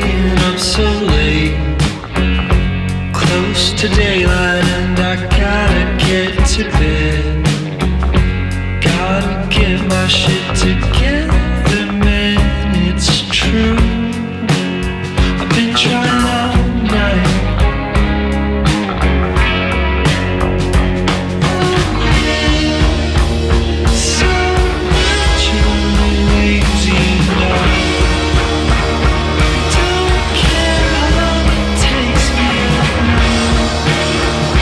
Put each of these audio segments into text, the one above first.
staying up so late, close to daylight, and I gotta get to bed. Gotta get my shit together, man, it's true. I've been trying all night. So much lazy now. Don't care how long it takes me now.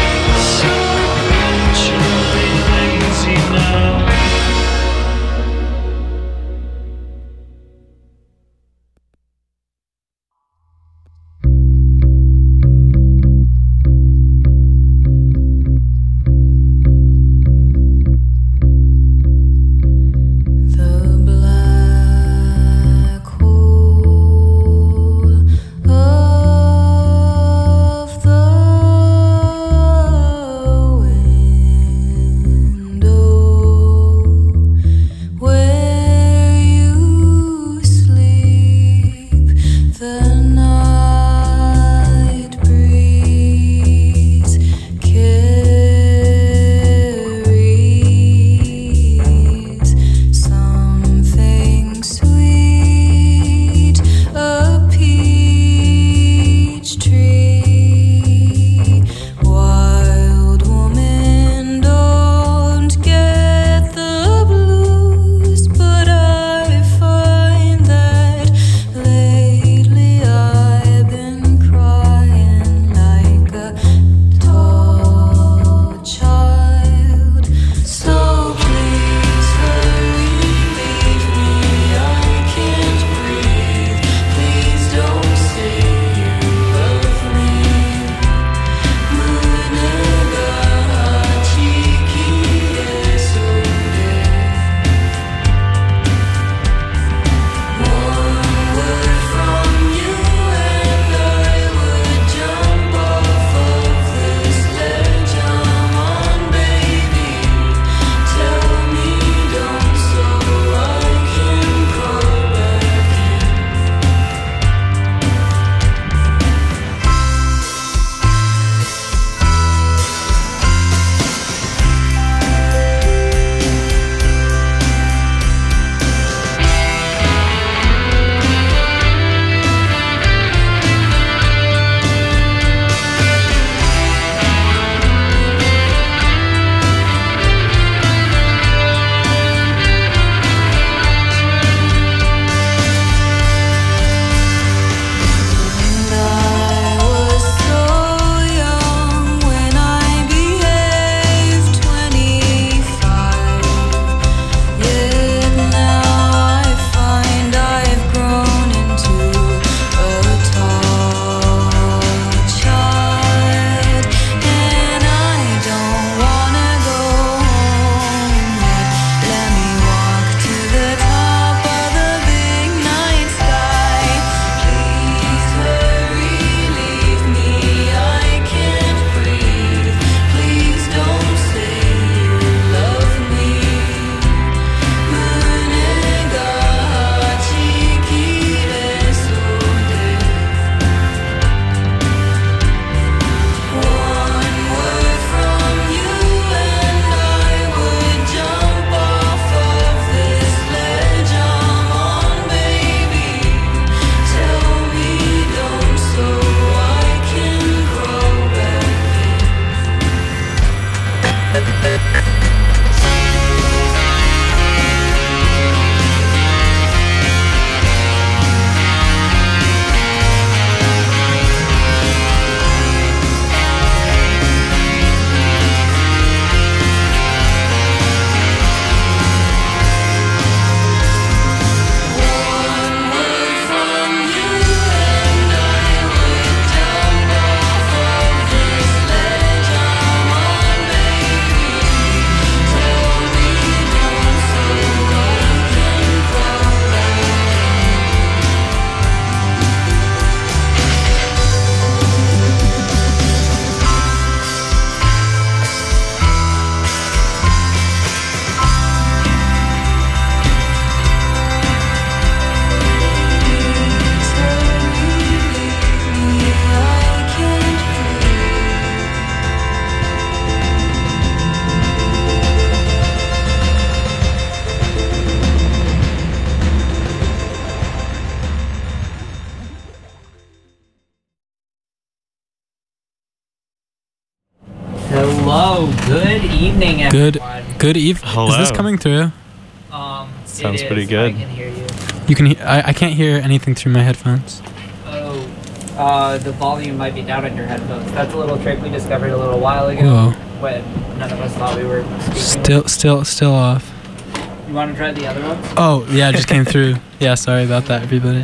Hello, good evening, everyone. Good evening. Hello. Is this coming through? Sounds pretty good. I can hear you. You can. I can't hear anything through my headphones. Oh, the volume might be down on your headphones. That's a little trick we discovered a little while ago. Whoa. When none of us thought we were speaking. Still off. You want to try the other ones? Oh yeah, it just came through. Yeah, sorry about that, everybody.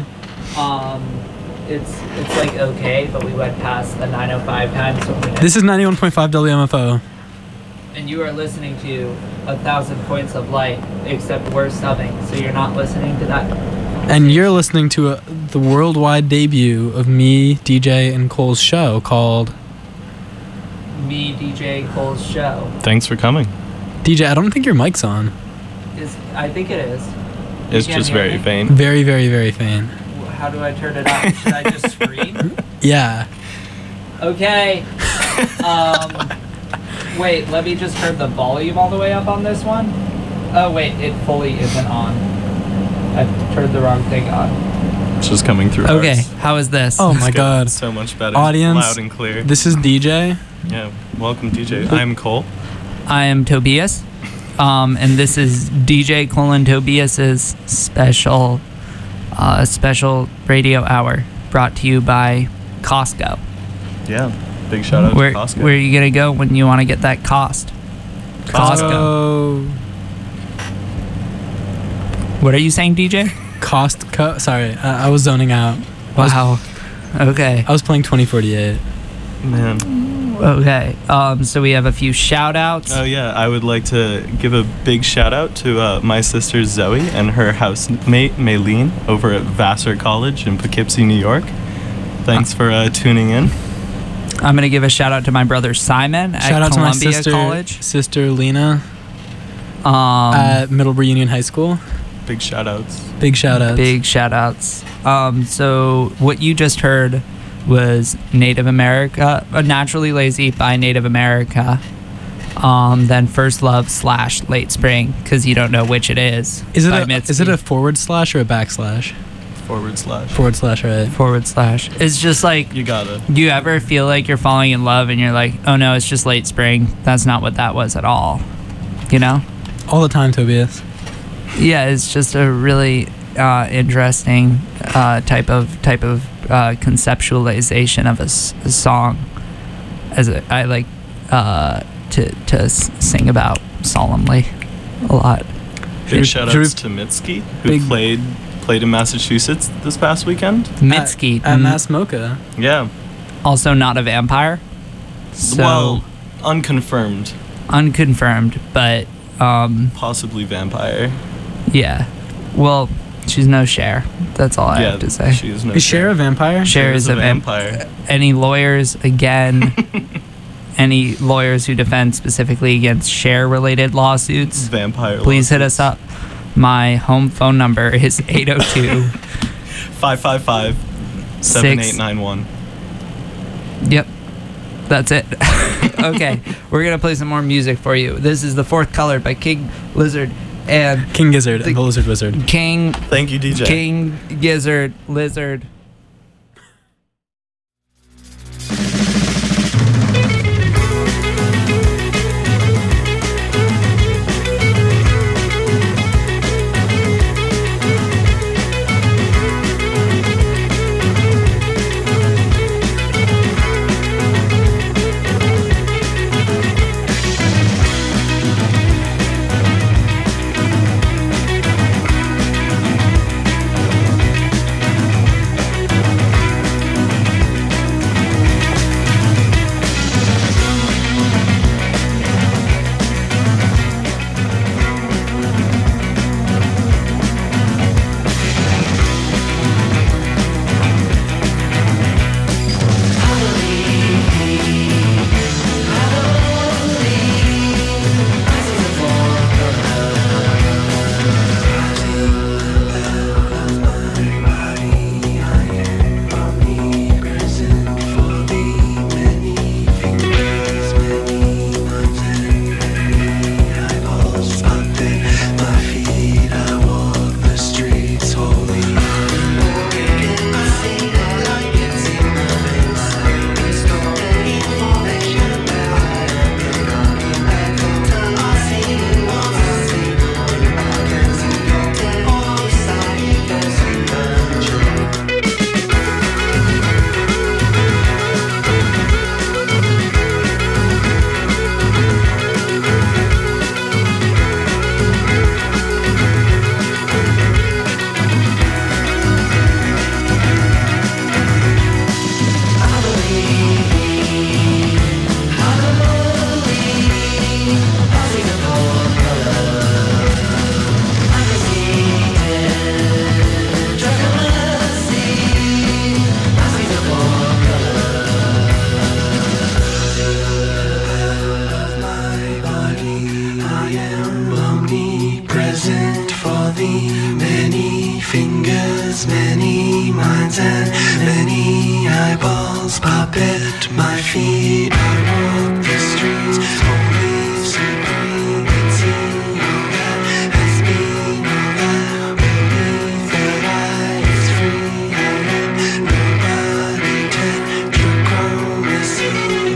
It's like okay, but we went past the 9:05 time, so This is 91.5 WMFO. and you are listening to 1,000 Points of Light, except we're subbing, so you're not listening to that. And you're listening to the worldwide debut of me, DJ, and Cole's show called Me, DJ, Cole's show. Thanks for coming. DJ. I don't think your mic's on. I think it is. It's can't just hear very me? faint. Very, very, very faint. How do I turn it on? Should I just scream? Yeah. Okay. Wait, let me just turn the volume all the way up on this one. Oh wait, it fully isn't on. I've turned the wrong thing on. It's just coming through. Okay, ours. how is this? Oh It's my good. God. So much better. Audience, Loud and clear. This is DJ. Yeah. Welcome, DJ. I'm Cole. I am Tobias, and this is DJ Colin Tobias's special radio hour brought to you by Costco. Yeah. Big shout out Where to Costco. are you gonna go when you want to get that Costco? Oh, What are you saying, DJ? Costco. Sorry, I was zoning out. Wow. Okay. I was playing 2048. Man. Okay. So we have a few shout outs. Oh yeah, I would like to give a big shout out to my sister Zoe and her housemate Maylene over at Vassar College in Poughkeepsie, New York. Thanks for tuning in. I'm gonna give a shout out to my brother Simon at Shout out to Columbia my College. sister Lena at Middleborough Union High School. Big shout outs. Big shout outs. Big shout outs. So what you just heard was Native America, Naturally Lazy by Native America. Then First Love / Late Spring, because you don't know which it is. Is it by a Mitski. forward slash or a backslash? / Forward slash, right? / It's just like, You gotta. do you ever feel like you're falling in love and you're like, oh no, it's just late spring? That's not what that was at all. You know? All the time, Tobias. Yeah, it's just a really interesting type of conceptualization of a song, as I like to sing about solemnly a lot. Big shout outs Should to Mitski, who played in Massachusetts this past weekend. Mitski at Mass Mocha. Yeah. Also not a vampire. So Well, unconfirmed. unconfirmed, but Possibly vampire. yeah. Well, she's no Cher. That's all I have to say. She is no Is Cher a vampire? Cher is a vampire. Any lawyers again? Any lawyers who defend specifically against Cher-related lawsuits? Vampire. Please hit us up. My home phone number is 802. 555-7891. Yep. That's it. Okay. We're going to play some more music for you. This is The Fourth Color by King Lizard and King Gizzard and the Lizard Wizard. Thank you, DJ. King Gizzard Lizard. walls pop at my feet. I walk the streets, only so green and see all that has been, all that believe that I is free. I am nobody, tetrachromacy.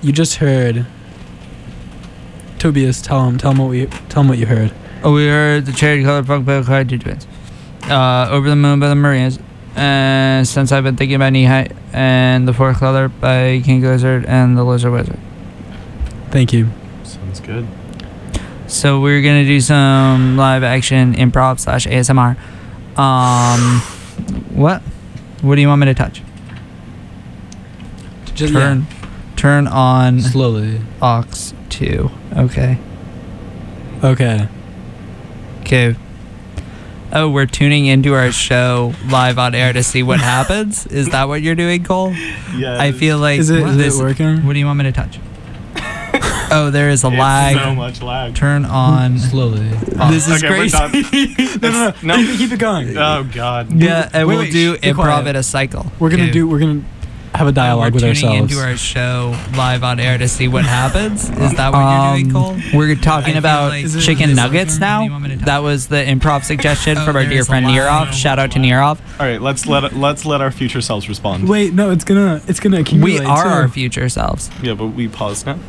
you just heard. Tobias, tell him what you heard. Oh, we heard the cherry colored funk by the Two Twins. Over the Moon by the Marias. And Since I've Been Thinking About Knee High. And The Fourth Color by King Gizzard and The Lizard Wizard. Thank you. Sounds good. So we're gonna do some live action improv / ASMR. What? What do you want me to touch? Just Turn on slowly. aux 2. Okay. Okay. Okay. Oh, we're tuning into our show live on air to see what happens? Is that what you're doing, Cole? Yeah. I feel like Is it working? What do you want me to touch? Oh, there is a It's lag. so much lag. Turn on. Slowly. This is Okay, crazy. we're done. No. Keep it going. Oh God. Yeah, and Wait, we'll do be improv quiet. at a cycle. We're gonna have a dialogue with we're ourselves. tuning into our show live on air to see what happens. Is that what you're doing, Cole? We're talking I about feel like- Is it- chicken is it nuggets working? now. What do you want me to talk That was the improv suggestion from our dear there's a friend lag. Nirov. Shout out to Nirov. All right, let's let our future selves respond. Wait, no, it's gonna accumulate. We are too. our future selves. Yeah, but we pause now.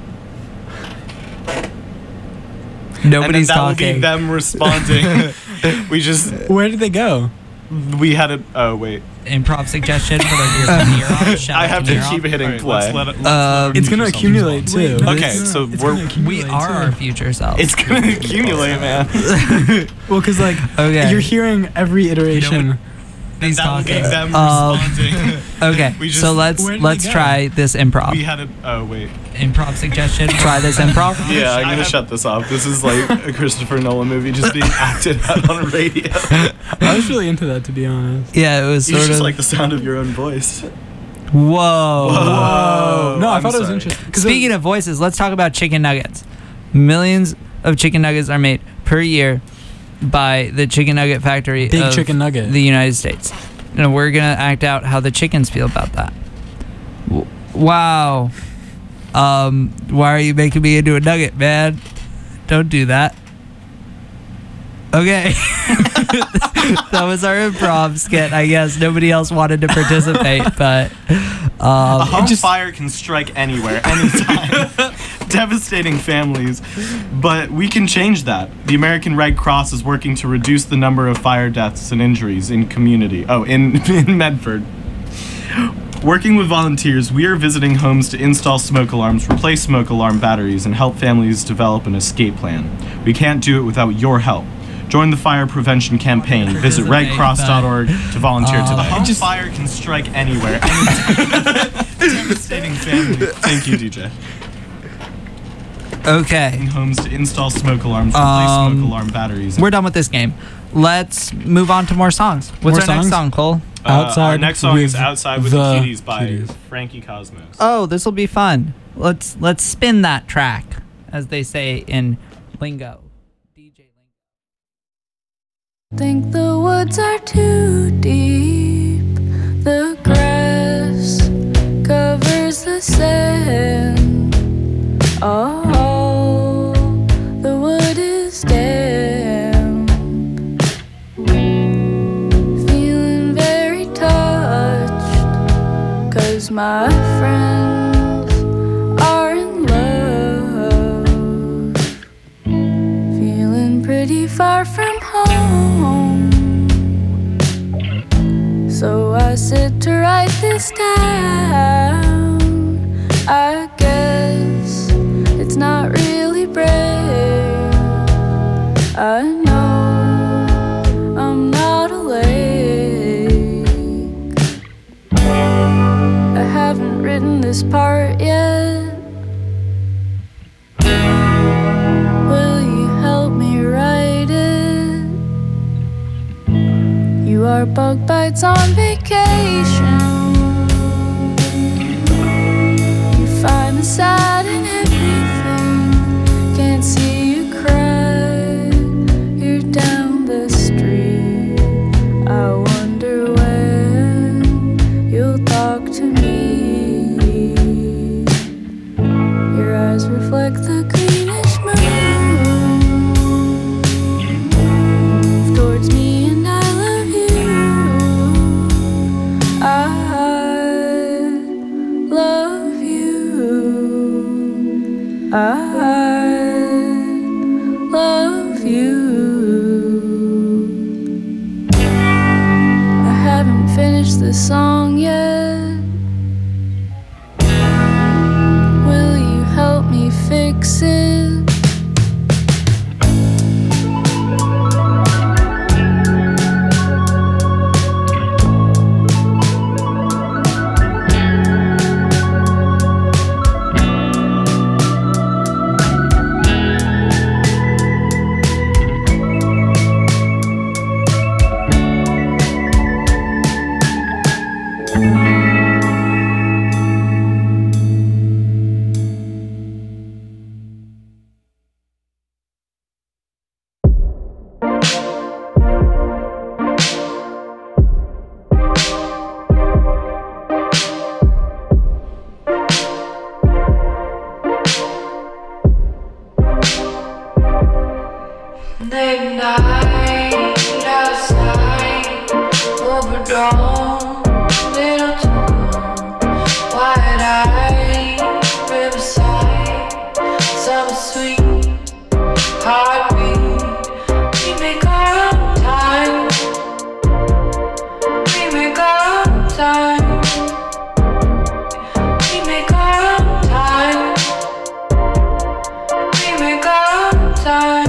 Nobody's and then that will talking. be them responding. Where did they go? We had a. Oh wait. Improv suggestion from our dear friend Nirov. Shout I out have to to Nirov. keep hitting play. It's gonna accumulate too. Okay, so We are our future selves. It's gonna accumulate, man. Well, because like Okay. you're hearing every iteration. Nobody's That will be talking. them responding. Okay, We so just- where did let's they go? try this improv. We had a. Oh wait. Improv suggestion. Try this improv. Yeah, I'm I gonna have- shut this off. This is like a Christopher Nolan movie just being acted out on a radio. I was really into that, to be honest. Yeah, it was You sort just of. like the sound of your own voice. Whoa. Oh no, I I'm thought it was sorry. interesting. Speaking of voices, let's talk about chicken nuggets. Millions of chicken nuggets are made per year by the Chicken Nugget Factory Big of Chicken Nugget. the United States. And we're gonna act out how the chickens feel about that. Wow. Why are you making me into a nugget, man? Don't do that. Okay. That was our improv skit, I guess. Nobody else wanted to participate, but A home fire can strike anywhere, anytime, devastating families. But we can change that. The American Red Cross is working to reduce the number of fire deaths and injuries in community. Oh, in Medford. Working with volunteers, we are visiting homes to install smoke alarms, replace smoke alarm batteries, and help families develop an escape plan. We can't do it without your help. Join the fire prevention campaign. Visit redcross.org to volunteer today. A home fire can strike anywhere, anytime. Devastating families. Thank you, DJ. okay. In homes to install smoke alarms, replace smoke alarm batteries. We're done with this game. Let's move on to more songs. What's More our next songs? song, Cole? Outside Our next song is with "Outside with the the Cuties" by Cuties. Frankie Cosmos. Oh, this will be fun. Let's spin that track, as they say in lingo. DJ lingo. Think the woods are too deep. The grass covers the sand. Oh, the wood is damp. Feeling very touched, 'cause my friends are in love. Feeling pretty far from home, so I sit to write this down. I guess it's not really brave. I know I'm not awake. I haven't written this part yet. Will you help me write it? You are bug bites on vacation. You find the sad in everything. Can't see you cry. You're down the street. I wonder when you'll talk to me. Your eyes reflect the greenish moon. Move towards me and I love you. I love you. love you. I haven't finished the song yet. Will you help me fix it? Late night outside, overdone, little too long. Wide-eyed, riverside, summer sweet, heartbeat. We make our own time. We make our own time. We make our own time. We make our own time.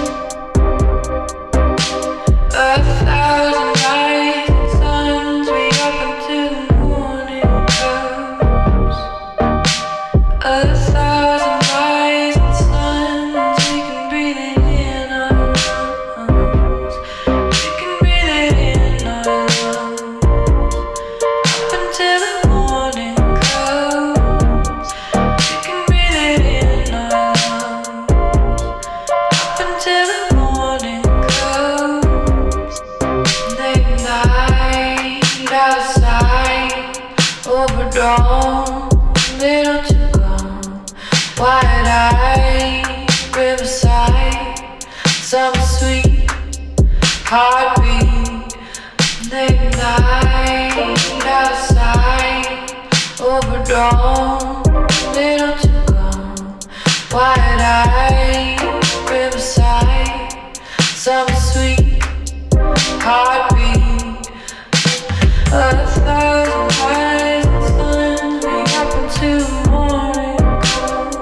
A thousand rising suns, we up until the morning comes. A thousand rising suns, we can breathe it in our lungs. We can breathe it in our lungs. Up until the morning comes. We can breathe it in our lungs. Up until the morning comes. Late night outside, overdone, little too long. Wide-eyed, riverside, summer sweet, heartbeat. Late night outside, overdone, little too long. Wide-eyed, riverside, summer sweet, heartbeat. A thousand rising suns, we up until the morning comes.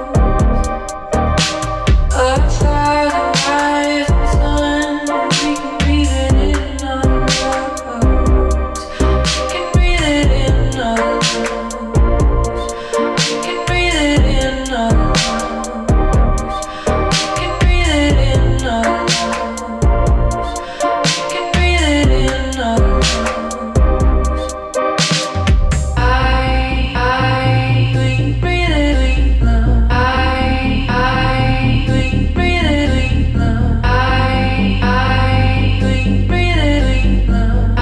A thousand rising suns, we can breathe it in our lungs. We can breathe it in our lungs. We can breathe it in our lungs. We can breathe it in our lungs. We can breathe it in our lungs. We breathe it, we love. We breathe it, we love. We breathe it, we love.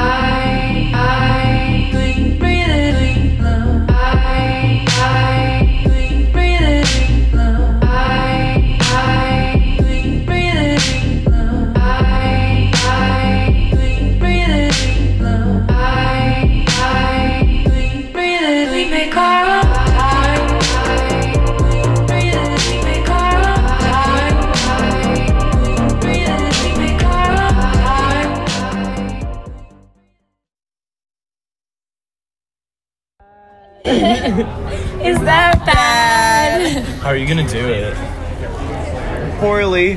We breathe it, we love. We breathe it, we love. We breathe it, we love. We breathe it, we love. We breathe it, we make our own time. We breathe it, we make our own time. We breathe it, we make our own time. Is that bad? How are you gonna do it? Poorly,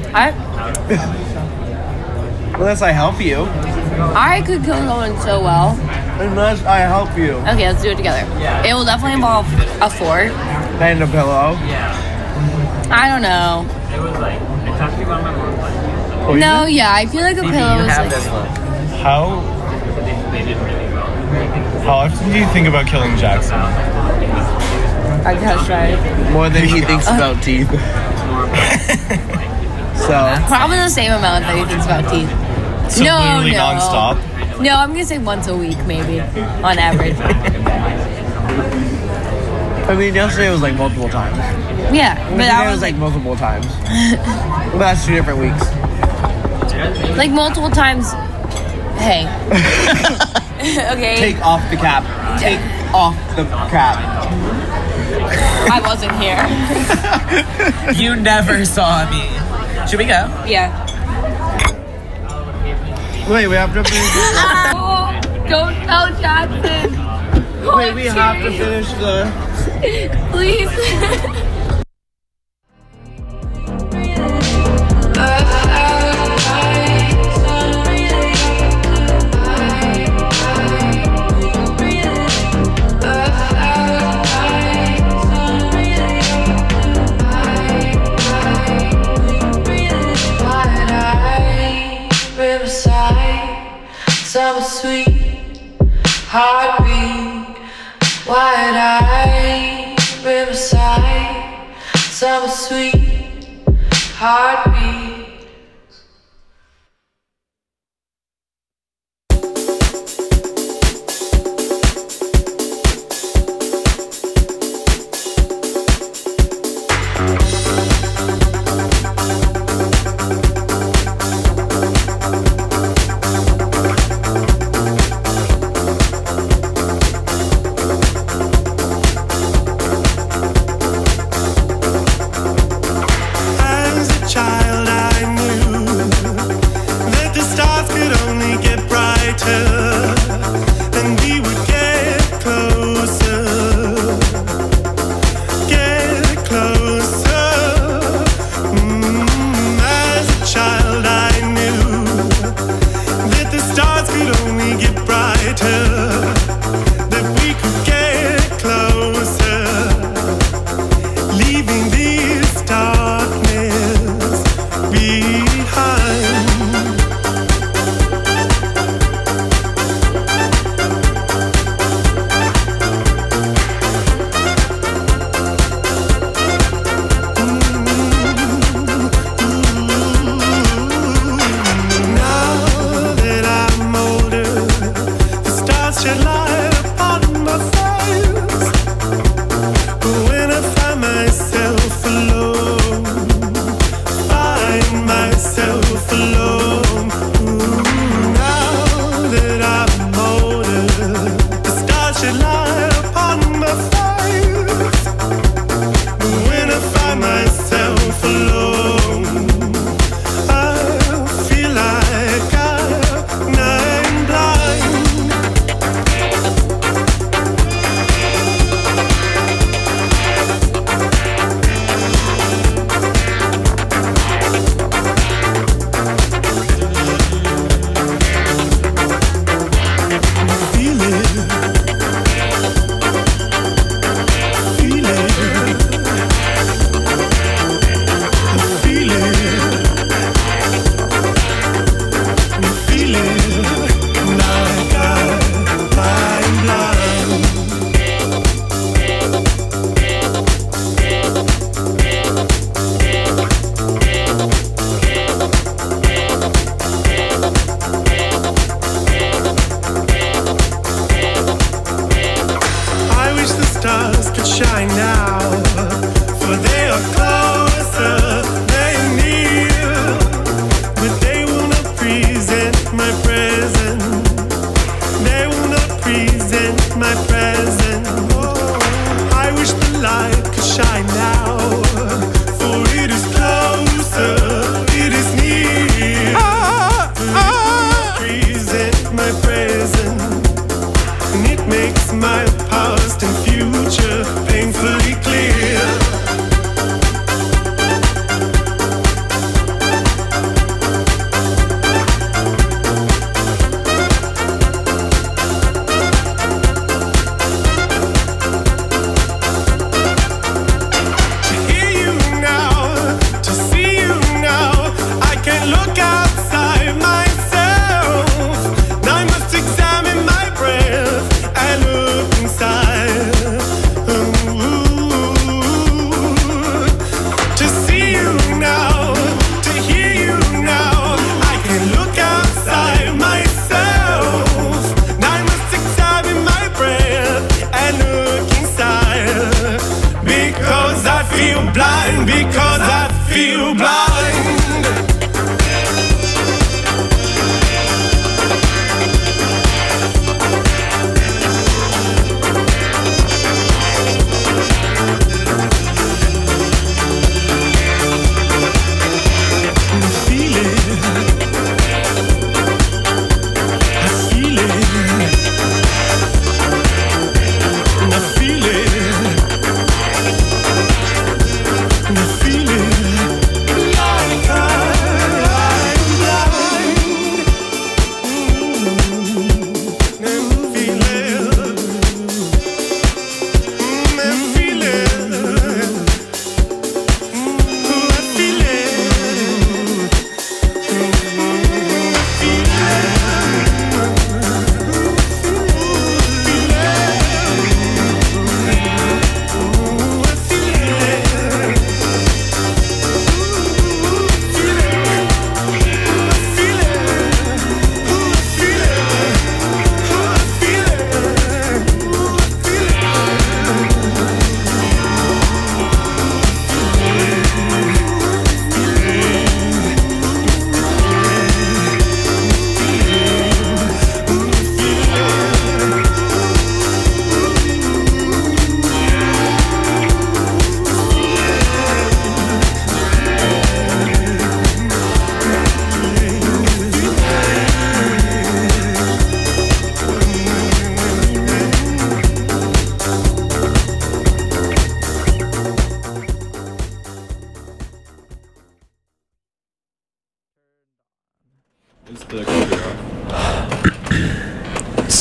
unless I help you. I could kill someone so well. Unless I help you. Okay, let's do it together. It will definitely involve a fork. And a pillow. I don't know. No, yeah, I feel like a pillow is like. How often do you think about killing Jackson? I guess right. More than he thinks about teeth. So. Probably the same amount that he thinks about teeth. So literally nonstop? No, I'm gonna say once a week, maybe, on average. I mean, yesterday was like multiple times. Yeah, but Today I was was like multiple times. But that's 2 different weeks. like multiple times. Hey. Okay. Take off the cap. off the cap. I wasn't here. You never saw me. Should we go? Yeah. Wait, we have to finish. Oh, don't tell Jackson. Wait, we have to finish the. Please. Summer sweet heartbeat, wide-eyed riverside. Summer sweet heartbeat.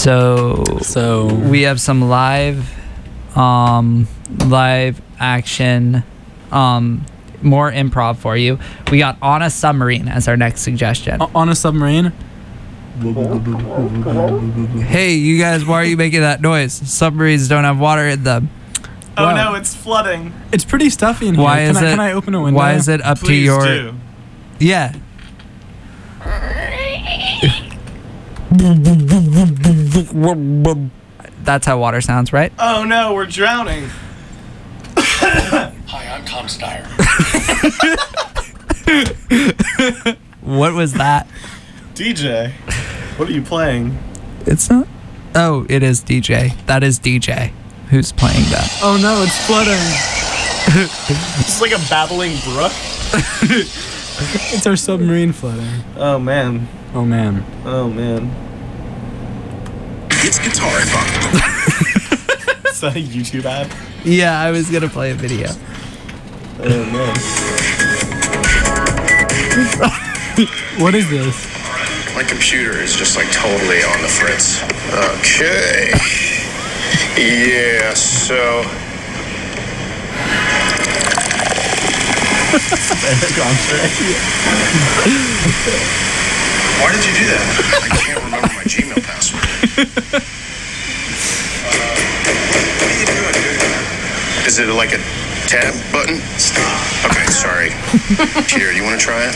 So we have some live action, more improv for you. We got On a Submarine as our next suggestion. On a submarine? Hey, you guys, why are you making that noise? Submarines don't have water in them. Oh Wow. no, it's flooding. It's pretty stuffy in here. Why is it? Can I open a window? Why is it up to Please your? do. Yeah. That's how water sounds, right? Oh no, we're drowning. Hi, I'm Tom Steyer. What was that? DJ, what are you playing? It's not. Oh, it is DJ. That is DJ. Who's playing that? Oh no, it's flooding. It's like a babbling brook. It's our submarine flooding. Oh man. Oh man. Oh man. It's Guitar Funk. Is that a YouTube ad? Yeah, I was gonna play a video. Oh man. What is this? My computer is just like totally on the fritz. Okay. Yeah, so. Why did you do that? I can't remember my Gmail password. What are you doing, dude? Is it like a tab button? Stop. Okay, sorry. Here, you want to try it?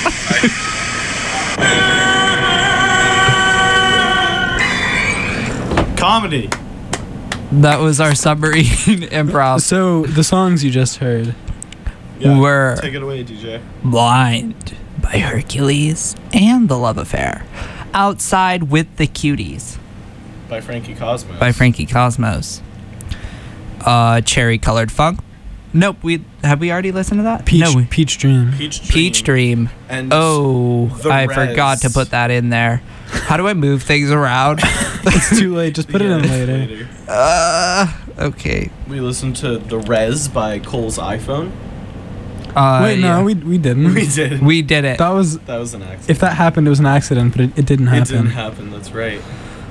Comedy. That was our submarine improv. So the songs you just heard. Were Take it away, DJ. Blind by Hercules and The Love Affair. Outside with the Cuties By Frankie Cosmos. by Frankie Cosmos. Cherry Colored Funk. Nope, have we already listened to that? Peach, No, Peach Dream. Peach Dream. And Oh, The I Rez. forgot to put that in there. How do I move things around? It's too late. Just put it in later. Okay. We listened to The Rez by Cole's iPhone. Wait, no, yeah. we didn't. We did. We did it. That was. That was an accident. If that happened, it was an accident, but it didn't happen. It didn't happen, that's right.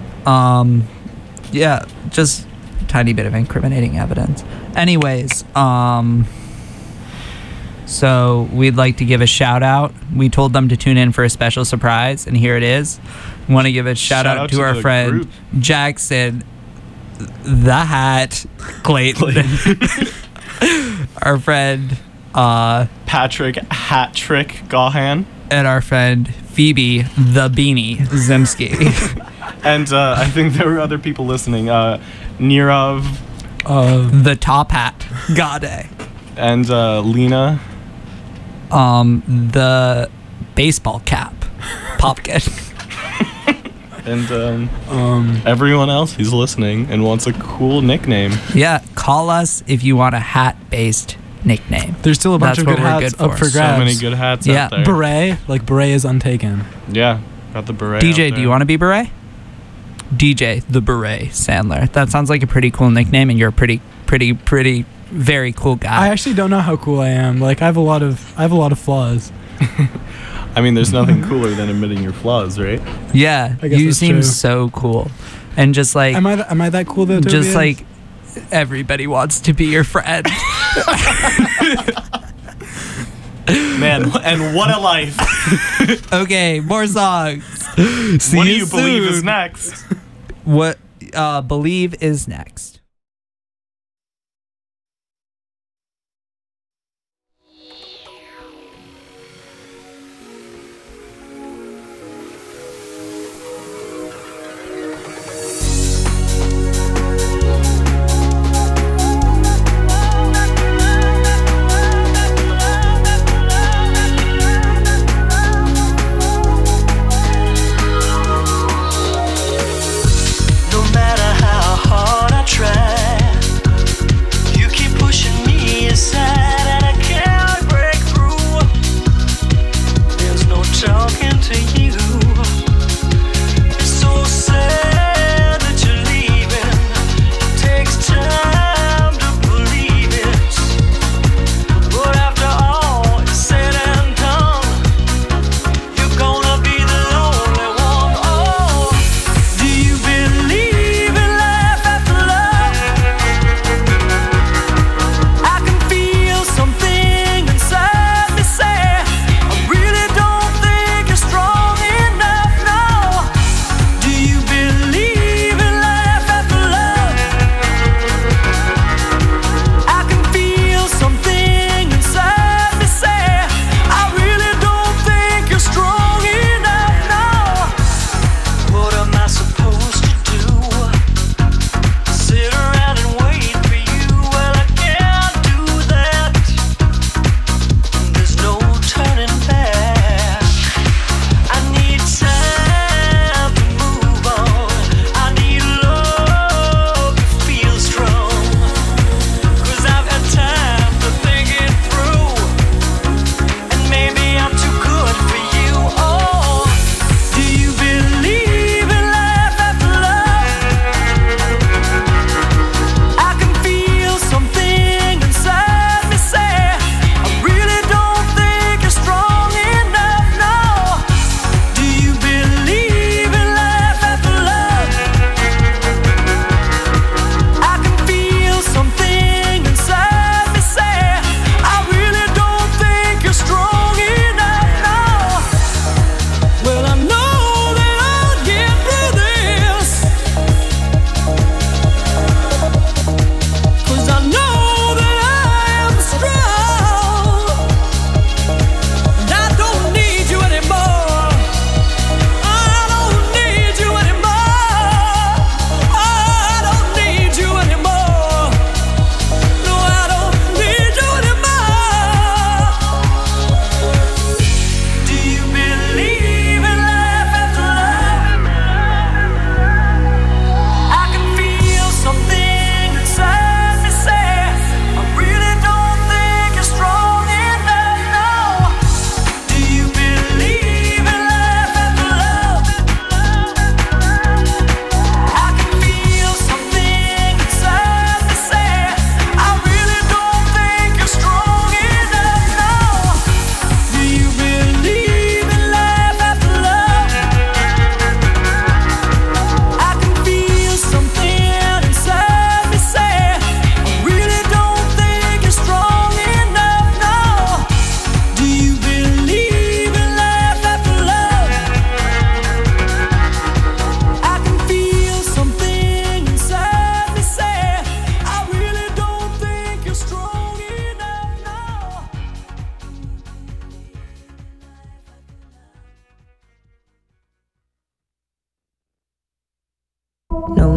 Yeah, just a tiny bit of incriminating evidence. Anyways, so we'd like to give a shout out. We told them to tune in for a special surprise, and here it is. Want to give a shout out to our the friend group. Jackson, the Hat Clayton, our friend Patrick Hat Trick Gahan. and our friend Phoebe the Beanie Zemsky. And I think there were other people listening. Nirav The Top Hat Gade. and Lena. The baseball cap Popkin. And everyone else who's listening and wants a cool nickname. Yeah, call us if you want a hat-based nickname. There's still a bunch That's of what good we're hats good up for for. grabs. So many good hats Yeah. out there. Beret, like beret is untaken. Yeah, got the beret. DJ, do you want to be Beret? DJ the Beret Sandler. That sounds like a pretty cool nickname, and you're a pretty, very cool guy. I actually don't know how cool I am. Like I have a lot of flaws. I mean, there's nothing cooler than admitting your flaws, right? Yeah, I guess you that's seem true. so cool, and just like Am I that cool though? just Tobias? like everybody wants to be your friend. Man, and what a life. Okay, more songs. See What do you you believe is soon. next? What Believe is next. No matter how hard I try,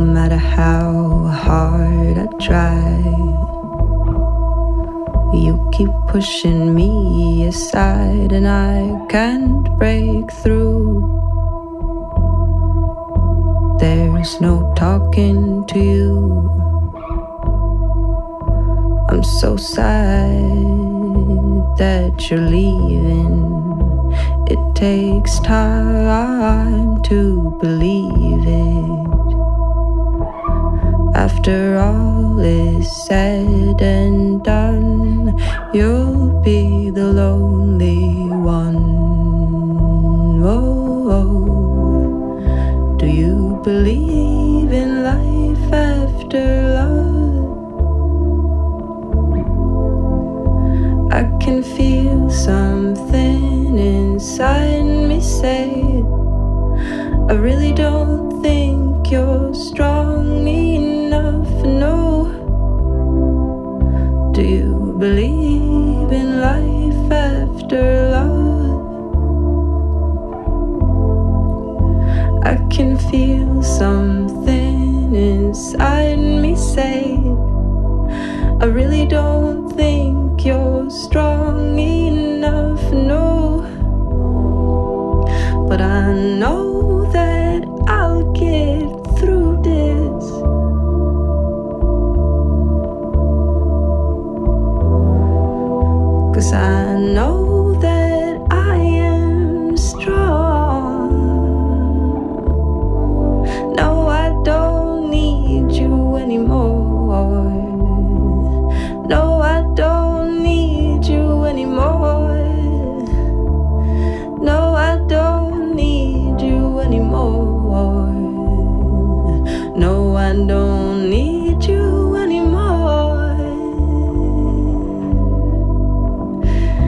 matter how hard I try, you keep pushing me aside, and I can't break through. There's no talking to you. I'm so sad that you're leaving. It takes time to believe it. After all is said and done, you'll be the lonely one. Oh, oh. Do you believe in life after love? I can feel something inside me say, I really don't think you're strong enough, no. Do you believe in life after love? I can feel something inside me say, I really don't think you're strong enough, no. But I know that I'll get through this. 'Cause I know that I am strong. No, I don't need you anymore. No, I don't need you anymore. No, I don't need you anymore. No, I don't need you anymore.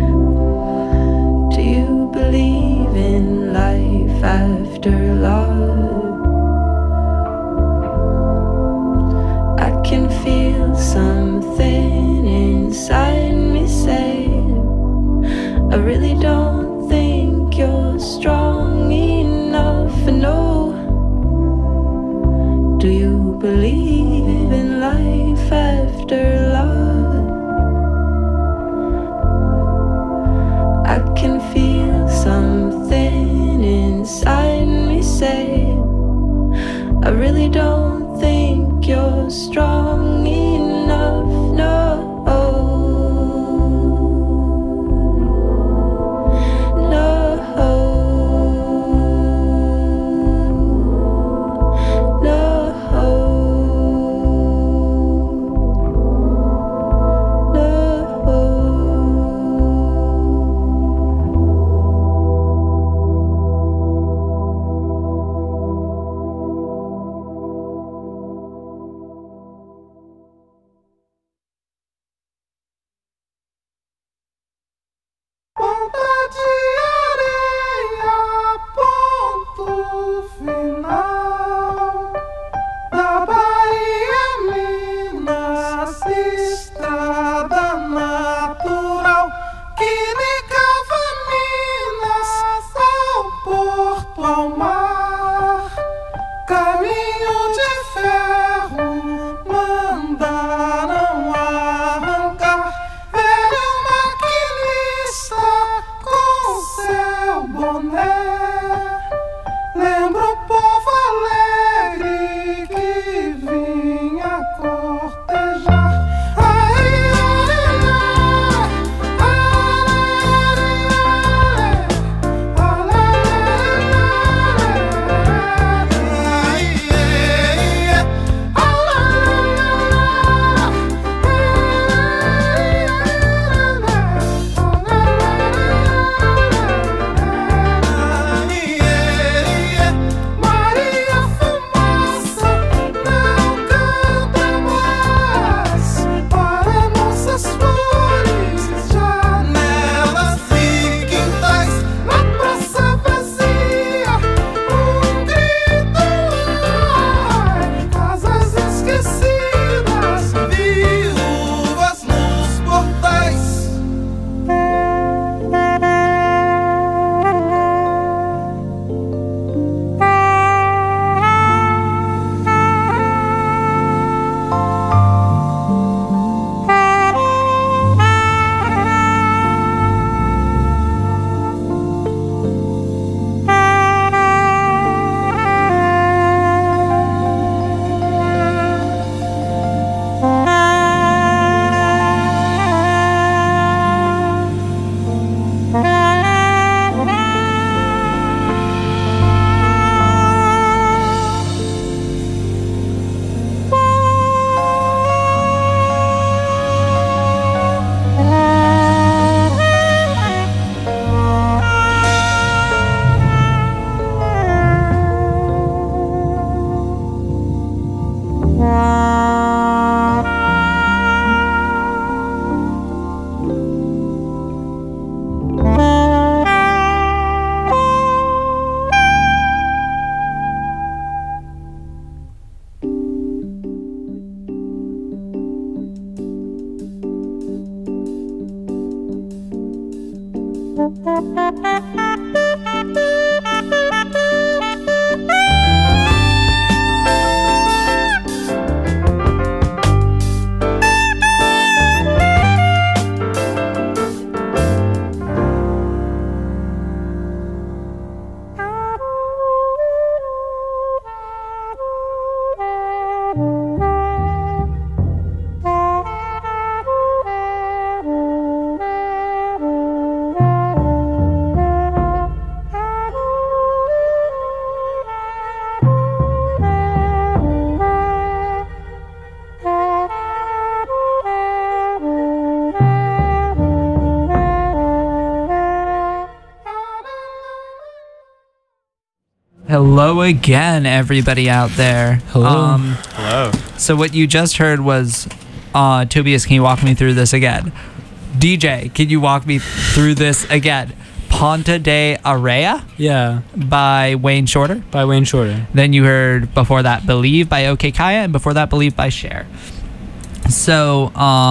Hello again, everybody out there. Hello. Hello. So what you just heard was, Tobias, can you walk me through this again? DJ, can you walk me through this again? Ponta de Araya Yeah, by Wayne Shorter. by Wayne Shorter. Then you heard before that Believe by OK Kaya, and before that Believe by Cher. So,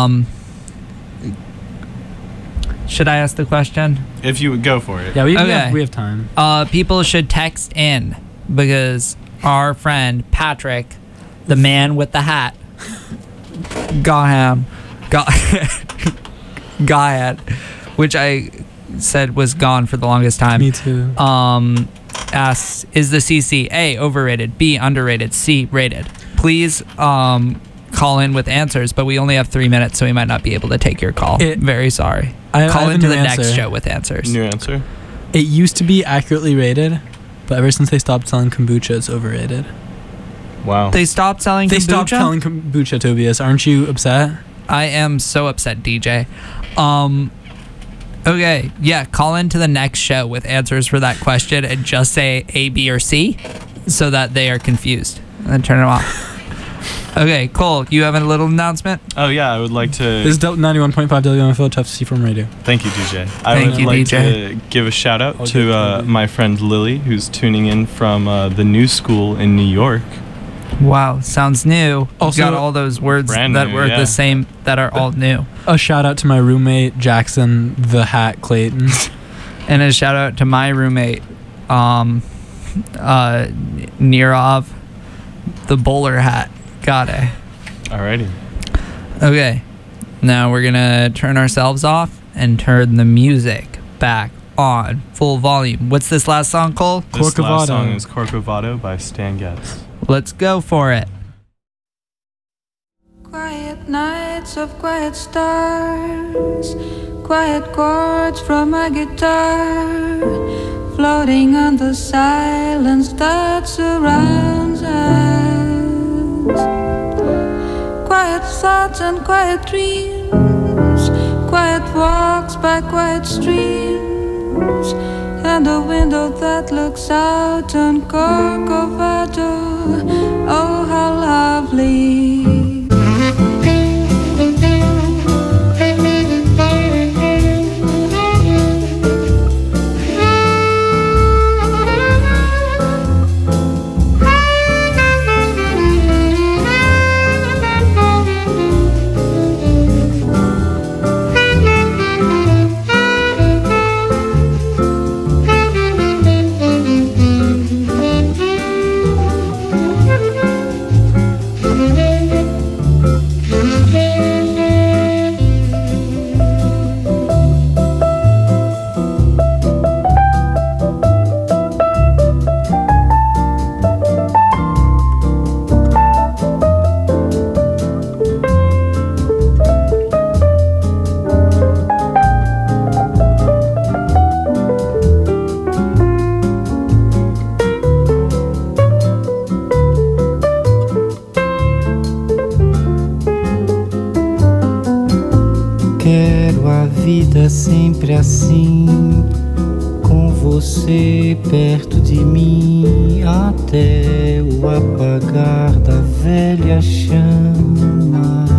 should I ask the question? If you would go for it. Yeah, we Okay. have time. People should text in because our friend Patrick, the man with the hat, Gaham, Gayat, which I said was gone for the longest time. Me too. Asks, is the CC A, overrated, B, underrated, C, rated? Please call in with answers, but we only have 3 minutes, so we might not be able to take your call. Very sorry. I Call have a into new the next answer. show with answers. New answer. It used to be accurately rated, but ever since they stopped selling kombucha, it's overrated. Wow. They stopped selling They kombucha? stopped selling kombucha, Tobias. Aren't you upset? I am so upset, DJ. Okay, yeah, call into the next show with answers for that question and just say A, B, or C so that they are confused. And then turn it off. Okay, Cole, you have a little announcement? Oh yeah, I would like to. This is 91.5 WMFL Tough C from Radio. Thank you, DJ. I Thank would you, like DJ. to give a shout out I'll to give it. my friend Lily, who's tuning in from the new school in New York. Wow, sounds new. Also- You got all those words Brand that new, were yeah. the same, that are all new. A shout out to my roommate, Jackson the Hat Clayton. And a shout out to my roommate, Nirov, the bowler hat. Got it. Alrighty. Okay, now we're gonna turn ourselves off and turn the music back on full volume. What's this last song, Cole? This Corcovado. last song is Corcovado by Stan Getz. Let's go for it. Quiet nights of quiet stars, quiet chords from my guitar, floating on the silence that surrounds us. Quiet thoughts and quiet dreams, quiet walks by quiet streams, and a window that looks out on Corcovado. Oh, how lovely. Quero a vida sempre assim, com você perto de mim, até o apagar da velha chama.